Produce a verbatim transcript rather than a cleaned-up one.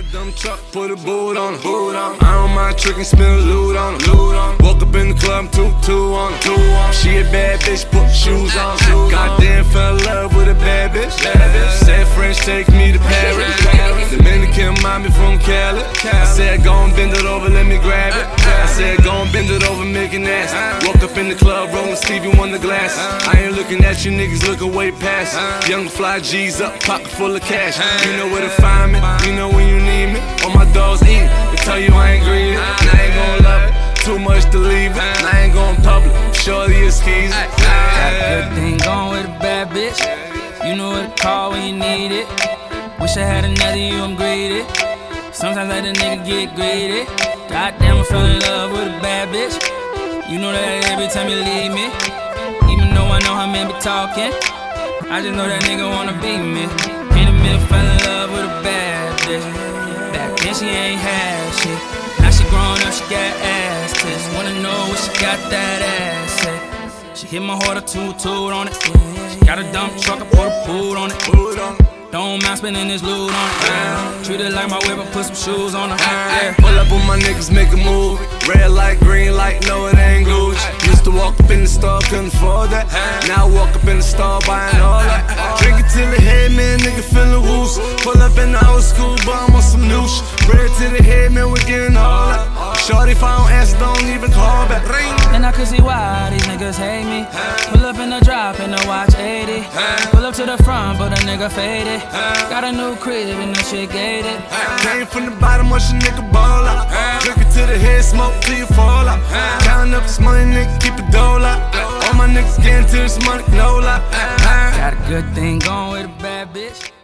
dumb truck, put a boot on her, boot on her. I don't mind tricking, spin a loot on her, loot on her. Woke up in the club, two, two on her, two on her. She a bad bitch, put shoes on, shoes Goddamn, fell in love with a bad bitch, bad bitch. Said French, take me to Paris, Paris. Dominican, mommy from Cali. I said, go and bend it over, let me grab it. I said, go and bend it over, make it nasty. Woke up in the club, rolling Stevie Wonder glass. I ain't looking at you niggas, looking way past. Young fly G's up, pocket full of cash. You know where to find me, you know when you need me. All my dogs eat, they tell you I ain't greedy, and I ain't gon' love it. Too much to leave it, and I ain't gon' public. Shorty is skis. Got a good thing going with a bad bitch. You know what to call when you need it. Wish I had another you, I'm greedy. Sometimes let a nigga get greedy. Goddamn, I fell in love with a bad bitch. You know that every time you leave me. Even though I know how men be talking, I just know that nigga wanna beat me. In the middle, fell in love with a bad bitch. Back then she ain't had shit. Now she grown up, she got ass tits. Wanna know what she got that ass at. She hit my heart a toot-toot on it. She got a dump truck, I put a boot on it. Don't mind spending this loot on it. Yeah. Treat it like my whip, I put some shoes on her. Yeah. Pull up on my niggas, make a move. Red light, green light, no it ain't Gucci. Used to walk up in the store, couldn't afford that. Now I walk up in the store, buying all that. Drink it till the head, man, nigga feelin' loose. Pull up in the old school, bum on some new shit. Red to the head, man, we getting all that. Shorty, if I don't answer, don't even call back. And I could see why these niggas hate me. Pull up in the drop and the watch eighty. Pull up to the front, but a nigga faded. Got a new crib and that shit gated. Came from the bottom, watch a nigga ball out. Drink it to the head, smoke till you fall out. Counting up this money, nigga, keep it dole out. All my niggas getting to this money, no lie. Got a good thing going with a bad bitch.